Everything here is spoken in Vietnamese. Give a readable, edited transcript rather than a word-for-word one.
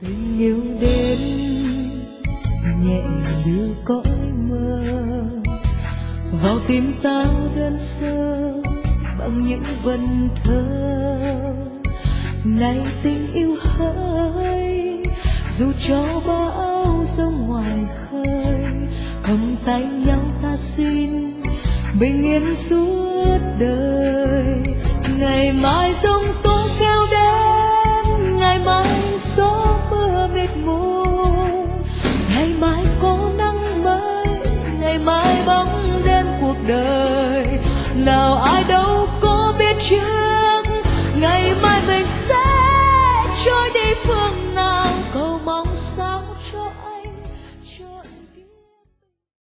Tình yêu đến nhẹ như cõi mơ, vào tim ta đơn sơ bằng những vần thơ. Này tình yêu hỡi, dù cho bão giông ngoài khơi, cầm tay nhau ta xin bình yên suốt đời. Ngày mai giống